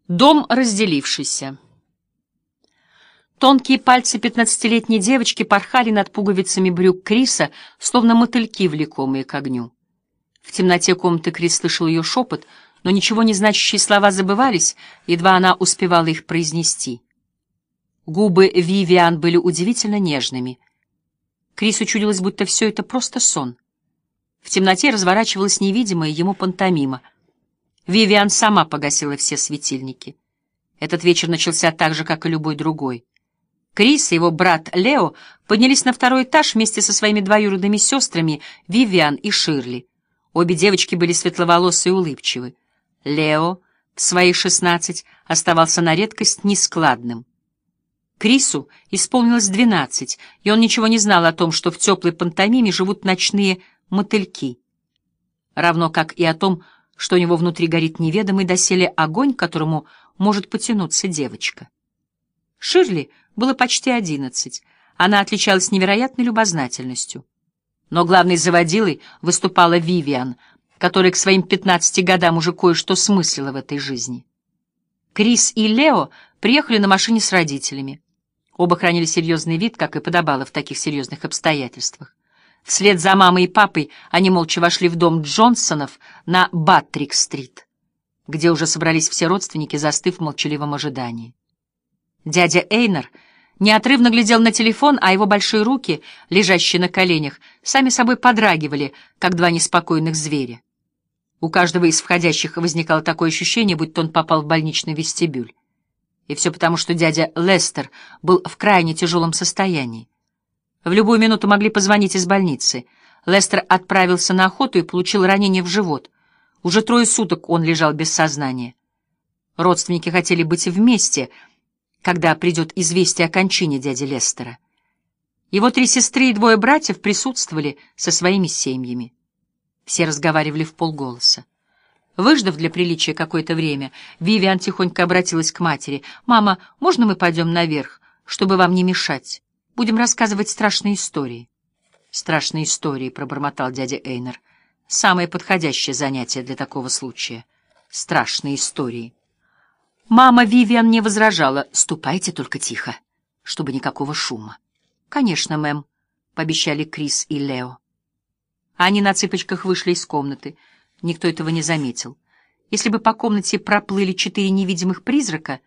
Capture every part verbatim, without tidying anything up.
Дом, разделившийся. Тонкие пальцы пятнадцатилетней девочки порхали над пуговицами брюк Криса, словно мотыльки, влекомые к огню. В темноте комнаты Крис слышал ее шепот, но ничего не значащие слова забывались, едва она успевала их произнести. Губы Вивиан были удивительно нежными. Крису чудилось, будто все это просто сон. В темноте разворачивалась невидимая ему пантомима. Вивиан сама погасила все светильники. Этот вечер начался так же, как и любой другой. Крис и его брат Лео поднялись на второй этаж вместе со своими двоюродными сестрами Вивиан и Ширли. Обе девочки были светловолосые и улыбчивы. Лео в свои шестнадцать оставался на редкость нескладным. Крису исполнилось двенадцать, и он ничего не знал о том, что в теплой пантомиме живут ночные мотыльки, равно как и о том, что у него внутри горит неведомый доселе огонь, к которому может потянуться девочка. Ширли было почти одиннадцать. Она отличалась невероятной любознательностью. Но главной заводилой выступала Вивиан, которая к своим пятнадцати годам уже кое-что смыслила в этой жизни. Крис и Лео приехали на машине с родителями. Оба хранили серьезный вид, как и подобало в таких серьезных обстоятельствах. Вслед за мамой и папой они молча вошли в дом Джонсонов на Баттрик-стрит, где уже собрались все родственники, застыв в молчаливом ожидании. Дядя Эйнер неотрывно глядел на телефон, а его большие руки, лежащие на коленях, сами собой подрагивали, как два неспокойных зверя. У каждого из входящих возникало такое ощущение, будто он попал в больничный вестибюль. И все потому, что дядя Лестер был в крайне тяжелом состоянии. В любую минуту могли позвонить из больницы. Лестер отправился на охоту и получил ранение в живот. Уже трое суток он лежал без сознания. Родственники хотели быть вместе, когда придет известие о кончине дяди Лестера. Его три сестры и двое братьев присутствовали со своими семьями. Все разговаривали вполголоса. Выждав для приличия какое-то время, Вивиан тихонько обратилась к матери. «Мама, можно мы пойдем наверх, чтобы вам не мешать? Будем рассказывать страшные истории». «Страшные истории», — пробормотал дядя Эйнер. «Самое подходящее занятие для такого случая. Страшные истории». Мама Вивиан не возражала. «Ступайте только тихо, чтобы никакого шума». «Конечно, мэм», — пообещали Крис и Лео. Они на цыпочках вышли из комнаты. Никто этого не заметил. Если бы по комнате проплыли четыре невидимых призрака,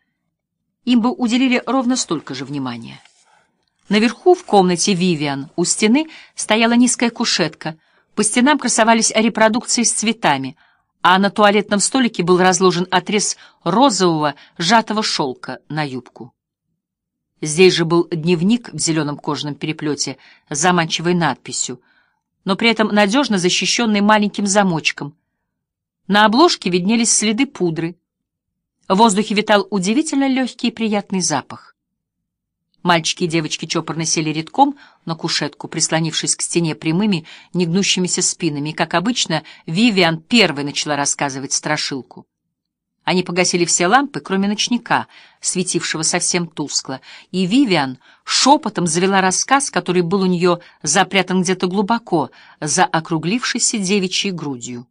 им бы уделили ровно столько же внимания. Наверху, в комнате Вивиан, у стены стояла низкая кушетка. По стенам красовались репродукции с цветами, а на туалетном столике был разложен отрез розового сжатого шелка на юбку. Здесь же был дневник в зеленом кожаном переплете с заманчивой надписью, но при этом надежно защищенный маленьким замочком. На обложке виднелись следы пудры. В воздухе витал удивительно легкий и приятный запах. Мальчики и девочки чопорно сели рядком на кушетку, прислонившись к стене прямыми, негнущимися спинами, и, как обычно, Вивиан первой начала рассказывать страшилку. Они погасили все лампы, кроме ночника, светившего совсем тускло, и Вивиан шепотом завела рассказ, который был у нее запрятан где-то глубоко, за округлившейся девичьей грудью.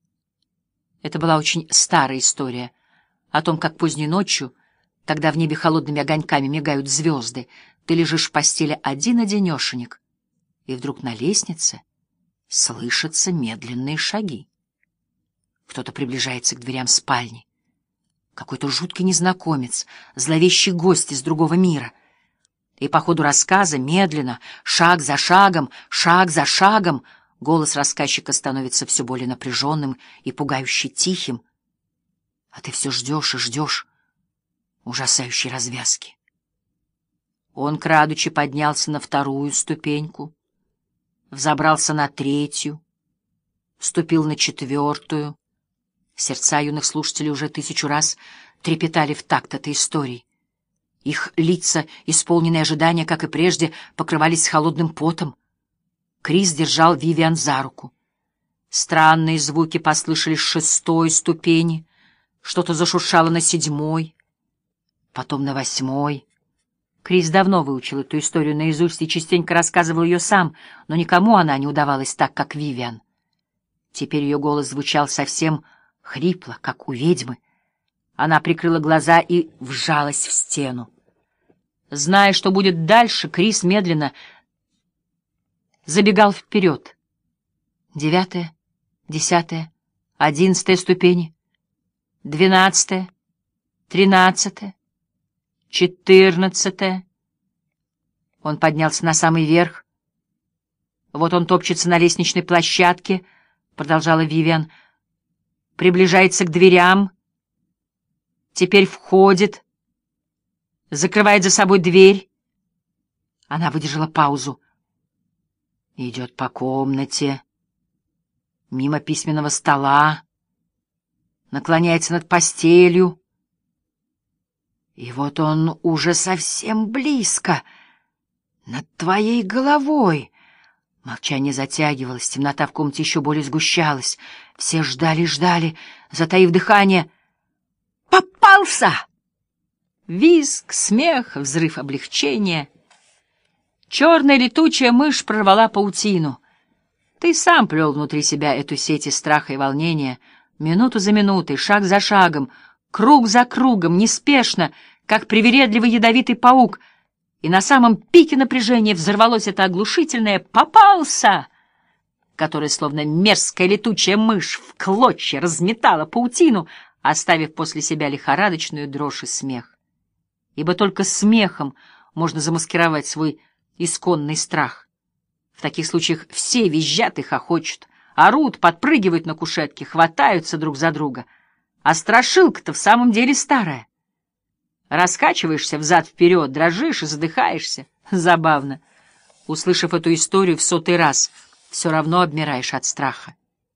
Это была очень старая история о том, как поздней ночью, когда в небе холодными огоньками мигают звезды, ты лежишь в постели один-одинешенек, и вдруг на лестнице слышатся медленные шаги. Кто-то приближается к дверям спальни. Какой-то жуткий незнакомец, зловещий гость из другого мира. И по ходу рассказа, медленно, шаг за шагом, шаг за шагом, голос рассказчика становится все более напряженным и пугающе тихим, а ты все ждешь и ждешь ужасающей развязки. Он, крадучи, поднялся на вторую ступеньку, взобрался на третью, вступил на четвертую. Сердца юных слушателей уже тысячу раз трепетали в такт этой истории. Их лица, исполненные ожидания, как и прежде, покрывались холодным потом. Крис держал Вивиан за руку. Странные звуки послышались с шестой ступени, что-то зашуршало на седьмой, потом на восьмой. Крис давно выучил эту историю наизусть и частенько рассказывал ее сам, но никому она не удавалась так, как Вивиан. Теперь ее голос звучал совсем хрипло, как у ведьмы, Она прикрыла глаза и вжалась в стену. Зная, что будет дальше, Крис медленно забегал вперед. Девятая, десятая, одиннадцатая ступени, двенадцатая, тринадцатая, четырнадцатая. Он поднялся на самый верх. Вот он топчется на лестничной площадке, продолжала Вивиан, приближается к дверям, теперь входит, закрывает за собой дверь. Она выдержала паузу. Идет по комнате, мимо письменного стола, наклоняется над постелью. И вот он уже совсем близко, над твоей головой. Молчание затягивалось, темнота в комнате еще более сгущалась. Все ждали, ждали, затаив дыхание. «Попался!» Визг, смех, взрыв облегчения. Черная летучая мышь прорвала паутину. Ты сам плел внутри себя эту сеть из страха и волнения, минуту за минутой, шаг за шагом, круг за кругом, неспешно, как привередливый ядовитый паук. И на самом пике напряжения взорвалось это оглушительное «попался!», которое, словно мерзкая летучая мышь, в клочья разметала паутину, оставив после себя лихорадочную дрожь и смех. Ибо только смехом можно замаскировать свой исконный страх. В таких случаях все визжат и хохочут, орут, подпрыгивают на кушетке, хватаются друг за друга. А страшилка-то в самом деле старая. Раскачиваешься взад-вперед, дрожишь и задыхаешься. Забавно. Услышав эту историю в сотый раз, все равно обмираешь от страха.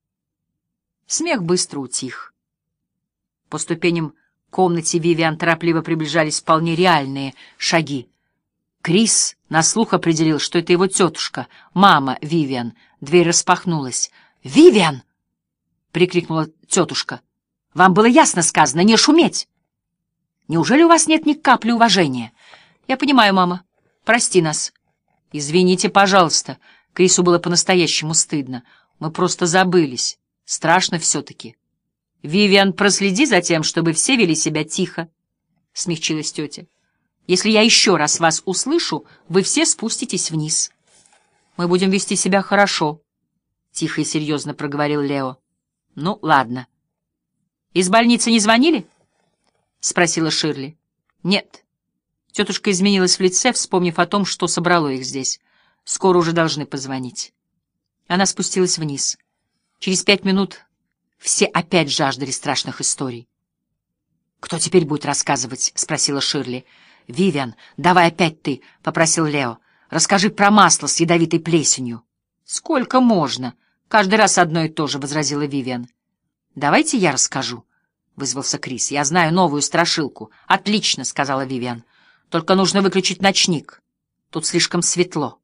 Смех быстро утих. По ступеням комнате Вивиан торопливо приближались вполне реальные шаги. Крис на слух определил, что это его тетушка, мама Вивиан. Дверь распахнулась. «Вивиан!» — прикрикнула тетушка. «Вам было ясно сказано не шуметь! Неужели у вас нет ни капли уважения?» «Я понимаю, мама. Прости нас». «Извините, пожалуйста». Крису было по-настоящему стыдно. «Мы просто забылись. Страшно все-таки». «Вивиан, проследи за тем, чтобы все вели себя тихо», — смягчилась тетя. «Если я еще раз вас услышу, вы все спуститесь вниз». «Мы будем вести себя хорошо», — тихо и серьезно проговорил Лео. «Ну, ладно». «Из больницы не звонили?» — спросила Ширли. «Нет». Тетушка изменилась в лице, вспомнив о том, что собрало их здесь. Скоро уже должны позвонить. Она спустилась вниз. Через пять минут все опять жаждали страшных историй. «Кто теперь будет рассказывать?» — спросила Ширли. «Вивиан, давай опять ты», — попросил Лео. «Расскажи про масло с ядовитой плесенью». «Сколько можно? Каждый раз одно и то же», — возразила Вивиан. «Давайте я расскажу», — вызвался Крис. «Я знаю новую страшилку». «Отлично», — сказала Вивиан. «Только нужно выключить ночник. Тут слишком светло».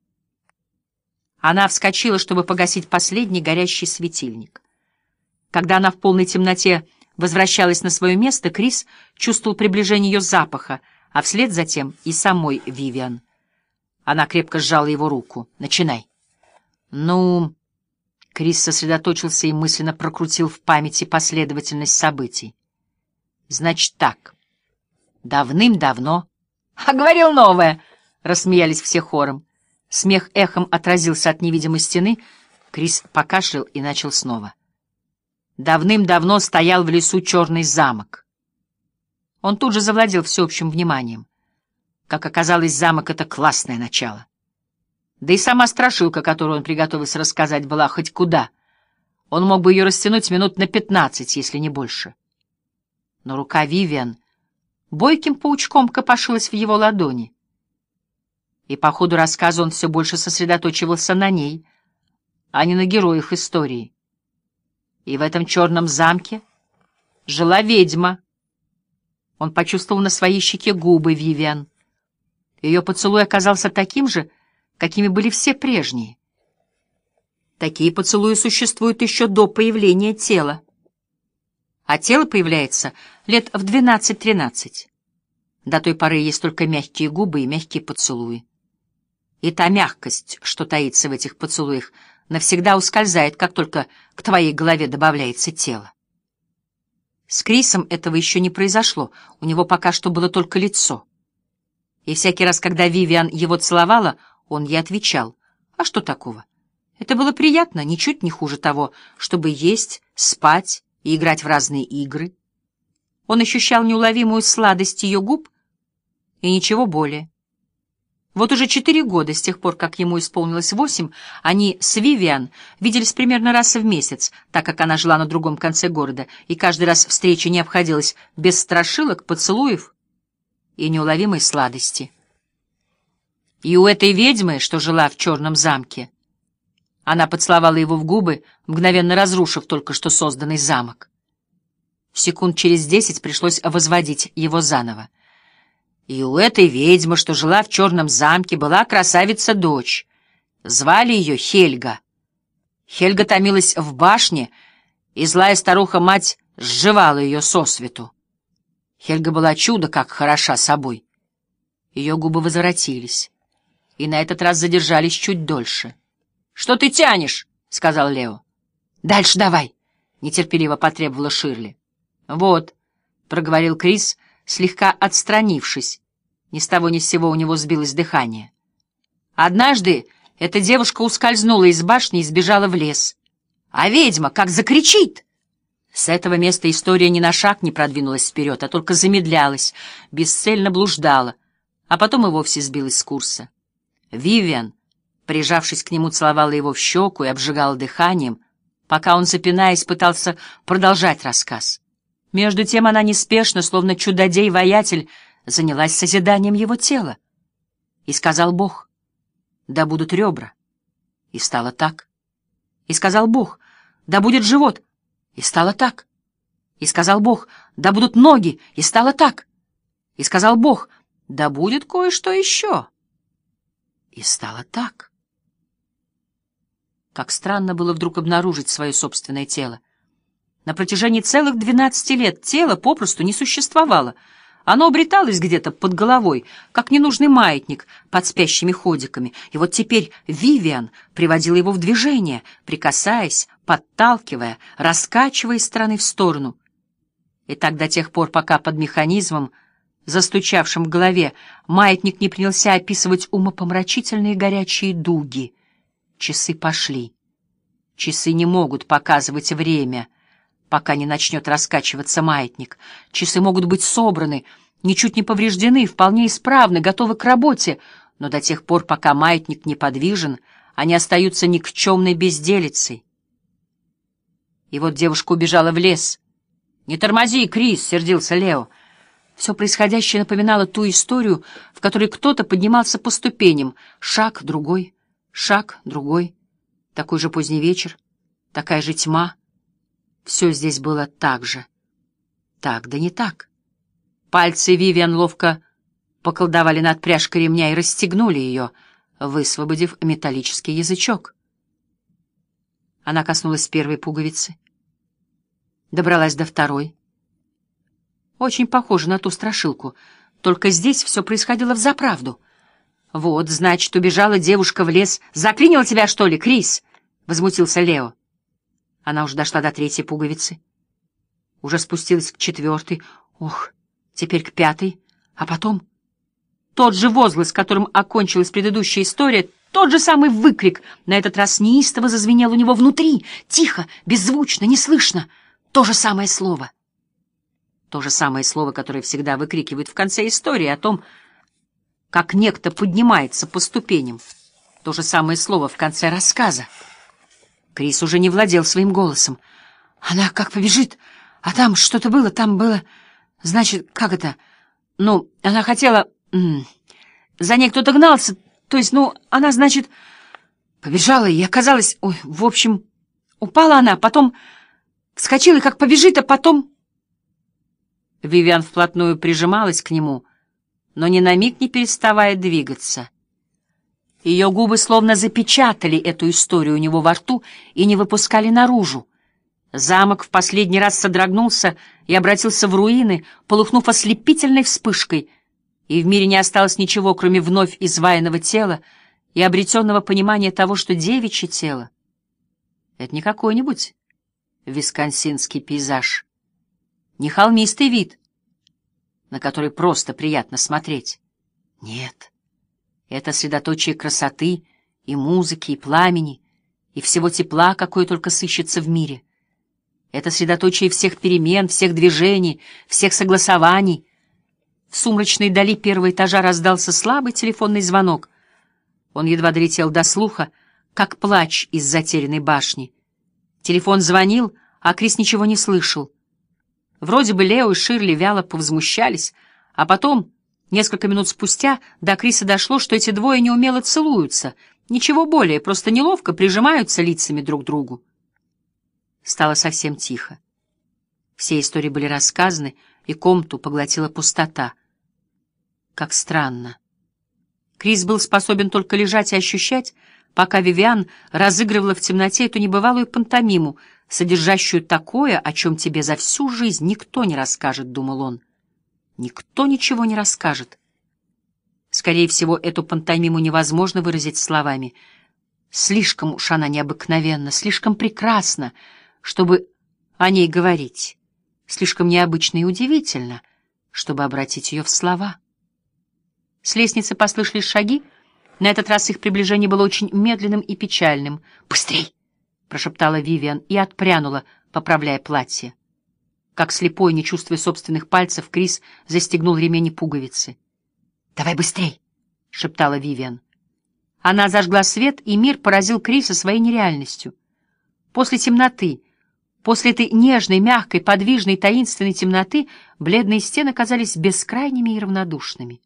Она вскочила, чтобы погасить последний горящий светильник. Когда она в полной темноте возвращалась на свое место, Крис чувствовал приближение ее запаха, а вслед за тем и самой Вивиан. Она крепко сжала его руку. «Начинай». «Ну...» Крис сосредоточился и мысленно прокрутил в памяти последовательность событий. «Значит так. Давным-давно...» «А говорил новое!» — рассмеялись все хором. Смех эхом отразился от невидимой стены. Крис покашлял и начал снова. Давным-давно стоял в лесу черный замок. Он тут же завладел всеобщим вниманием. Как оказалось, замок — это классное начало. Да и сама страшилка, которую он приготовился рассказать, была хоть куда. Он мог бы ее растянуть минут на пятнадцать, если не больше. Но рука Вивиан бойким паучком копошилась в его ладони. И по ходу рассказа он все больше сосредоточивался на ней, а не на героях истории. И в этом черном замке жила ведьма. Он почувствовал на своей щеке губы Вивиан. Ее поцелуй оказался таким же, какими были все прежние. Такие поцелуи существуют еще до появления тела. А тело появляется лет в двенадцать-тринадцать. До той поры есть только мягкие губы и мягкие поцелуи. И та мягкость, что таится в этих С Крисом этого еще не произошло, у него пока что было только лицо. И всякий раз, когда Вивиан его целовала, он ей отвечал: «А что такого? Это было приятно, ничуть не хуже того, чтобы есть, спать и играть в разные игры». Он ощущал неуловимую сладость ее губ и ничего более. Вот уже четыре года, с тех пор, как ему исполнилось восемь, они с Вивиан виделись примерно раз в месяц, так как она жила на другом конце города, и каждый раз встреча не обходилась без страшилок, поцелуев и неуловимой сладости. И у этой ведьмы, что жила в черном замке, она поцеловала его в губы, мгновенно разрушив только что созданный замок. Секунд через десять пришлось возводить его заново. И у этой ведьмы, что жила в черном замке, была красавица-дочь. Звали ее Хельга. Хельга томилась в башне, и злая старуха-мать сживала ее сосвету. Хельга была чудо, как хороша собой. Ее губы возвратились, и на этот раз задержались чуть дольше. — Что ты тянешь? — сказал Лео. — Дальше давай, — нетерпеливо потребовала Ширли. — Вот, — проговорил Крис, слегка отстранившись. Ни с того ни с сего у него сбилось дыхание. Однажды эта девушка ускользнула из башни и сбежала в лес. А ведьма как закричит! С этого места история ни на шаг не продвинулась вперед, а только замедлялась, бесцельно блуждала, а потом и вовсе сбилась с курса. Вивиан, прижавшись к нему, целовала его в щеку и обжигала дыханием, пока он, запинаясь, пытался продолжать рассказ. Между тем она неспешно, словно чудодей-воятель, занялась созиданием его тела. И сказал Бог: «Да будут ребра». И стало так. И сказал Бог: «Да будет живот». И стало так. И сказал Бог: «Да будут ноги». И стало так. И сказал Бог: «Да будет кое-что еще». И стало так. Как странно было вдруг обнаружить свое собственное тело. На протяжении целых двенадцати лет тело попросту не существовало. Оно обреталось где-то под головой, как ненужный маятник под спящими ходиками. И вот теперь Вивиан приводила его в движение, прикасаясь, подталкивая, раскачивая из стороны в сторону. И так до тех пор, пока под механизмом, застучавшим в голове, маятник не принялся описывать умопомрачительные горячие дуги. Часы пошли. Часы не могут показывать время, пока не начнет раскачиваться маятник. Часы могут быть собраны, ничуть не повреждены, вполне исправны, готовы к работе, но до тех пор, пока маятник неподвижен, они остаются никчемной безделицей. И вот девушка убежала в лес. «Не тормози, Крис!» — сердился Лео. Все происходящее напоминало ту историю, в которой кто-то поднимался по ступеням. Шаг, другой, шаг, другой. Такой же поздний вечер, такая же тьма. Все здесь было так же. Так, да не так. Пальцы Вивиан ловко поколдовали над пряжкой ремня и расстегнули ее, высвободив металлический язычок. Она коснулась первой пуговицы, добралась до второй. Очень похоже на ту страшилку, только здесь все происходило взаправду. Вот, значит, убежала девушка в лес. Заклинила тебя, что ли, Крис? — возмутился Лео. Она уже дошла до третьей пуговицы, уже спустилась к четвертой, ох, теперь к пятой, а потом тот же возглас, которым окончилась предыдущая история, тот же самый выкрик, на этот раз неистово зазвенел у него внутри, тихо, беззвучно, неслышно, то же самое слово. То же самое слово, которое всегда выкрикивают в конце истории о том, как некто поднимается по ступеням. То же самое слово в конце рассказа. Крис уже не владел своим голосом. Она как побежит, а там что-то было, там было... Значит, как это? Ну, она хотела... За ней кто-то гнался, то есть, ну, она, значит, побежала и оказалась... Ой, в общем, упала она, потом вскочила и как побежит, а потом... Вивиан вплотную прижималась к нему, но ни на миг не переставая двигаться. Ее губы словно запечатали эту историю у него во рту и не выпускали наружу. Замок в последний раз содрогнулся и обратился в руины, полыхнув ослепительной вспышкой, и в мире не осталось ничего, кроме вновь изваянного тела и обретенного понимания того, что девичье тело — это не какой-нибудь висконсинский пейзаж. Не холмистый вид, на который просто приятно смотреть. Нет, это средоточие красоты и музыки, и пламени, и всего тепла, какое только сыщется в мире. Это средоточие всех перемен, всех движений, всех согласований. В сумрачной дали первого этажа раздался слабый телефонный звонок. Он едва долетел до слуха, как плач из затерянной башни. Телефон звонил, а Крис ничего не слышал. Вроде бы Лео и Ширли вяло повзмущались, а потом, несколько минут спустя, до Криса дошло, что эти двое неумело целуются, ничего более, просто неловко прижимаются лицами друг к другу. Стало совсем тихо. Все истории были рассказаны, и комнату поглотила пустота. Как странно. Крис был способен только лежать и ощущать, пока Вивиан разыгрывала в темноте эту небывалую пантомиму, содержащую такое, о чем тебе за всю жизнь никто не расскажет, — думал он. Никто ничего не расскажет. Скорее всего, эту пантомиму невозможно выразить словами. Слишком уж она необыкновенна, слишком прекрасна, чтобы о ней говорить, слишком необычно и удивительно, чтобы обратить ее в слова. С лестницы послышались шаги. На этот раз их приближение было очень медленным и печальным. «Быстрей!» — прошептала Вивиан и отпрянула, поправляя платье. Как слепой, не чувствуя собственных пальцев, Крис застегнул ремень и пуговицы. «Давай быстрей!» — шептала Вивиан. Она зажгла свет, и мир поразил Криса своей нереальностью. После темноты, после этой нежной, мягкой, подвижной, таинственной темноты, бледные стены казались бескрайними и равнодушными.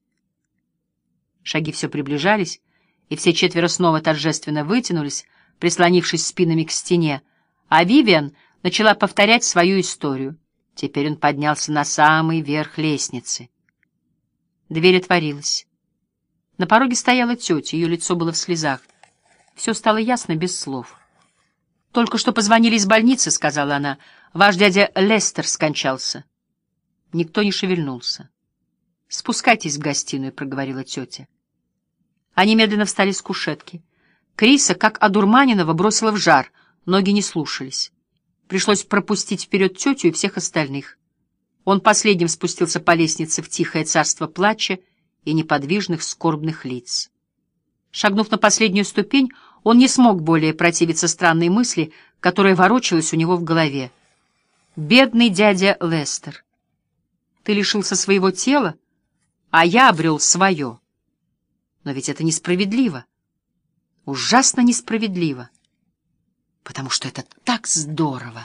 Шаги все приближались, и все четверо снова торжественно вытянулись, прислонившись спинами к стене, а Вивиан начала повторять свою историю. Теперь он поднялся на самый верх лестницы. Дверь отворилась. На пороге стояла тетя, ее лицо было в слезах. Все стало ясно без слов. «Только что позвонили из больницы», — сказала она. «Ваш дядя Лестер скончался». Никто не шевельнулся. «Спускайтесь в гостиную», — проговорила тетя. Они медленно встали с кушетки. Криса, как одурманенного, бросила в жар, ноги не слушались. Пришлось пропустить вперед тетю и всех остальных. Он последним спустился по лестнице в тихое царство плача и неподвижных скорбных лиц. Шагнув на последнюю ступень, он не смог более противиться странной мысли, которая ворочалась у него в голове. «Бедный дядя Лестер, ты лишился своего тела, а я обрел свое. Но ведь это несправедливо, ужасно несправедливо, потому что это так здорово».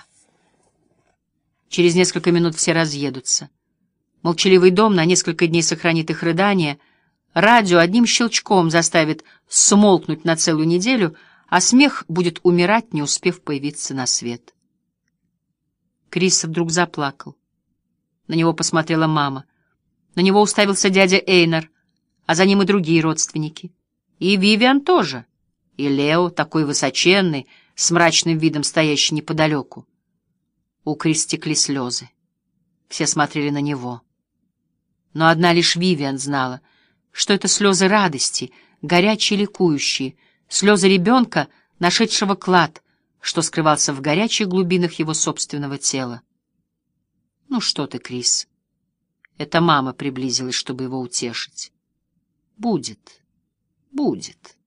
Через несколько минут все разъедутся. Молчаливый дом на несколько дней сохранит их рыдания, радио одним щелчком заставит смолкнуть на целую неделю, а смех будет умирать, не успев появиться на свет. Крис вдруг заплакал. На него посмотрела мама. На него уставился дядя Эйнар, а за ним и другие родственники. И Вивиан тоже. И Лео, такой высоченный, с мрачным видом стоящий неподалеку. У Крис текли слезы. Все смотрели на него. Но одна лишь Вивиан знала, что это слезы радости, горячие, ликующие, слезы ребенка, нашедшего клад, что скрывался в горячих глубинах его собственного тела. «Ну что ты, Крис?» Это мама приблизилась, чтобы его утешить. «Будет, будет».